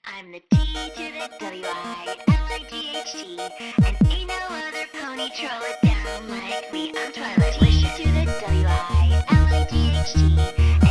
I'm the T to the W-I-L-I-G-H-T, and ain't no other pony troll it down like me. I'm Twilight. T to the W-I-L-I-G-H-T,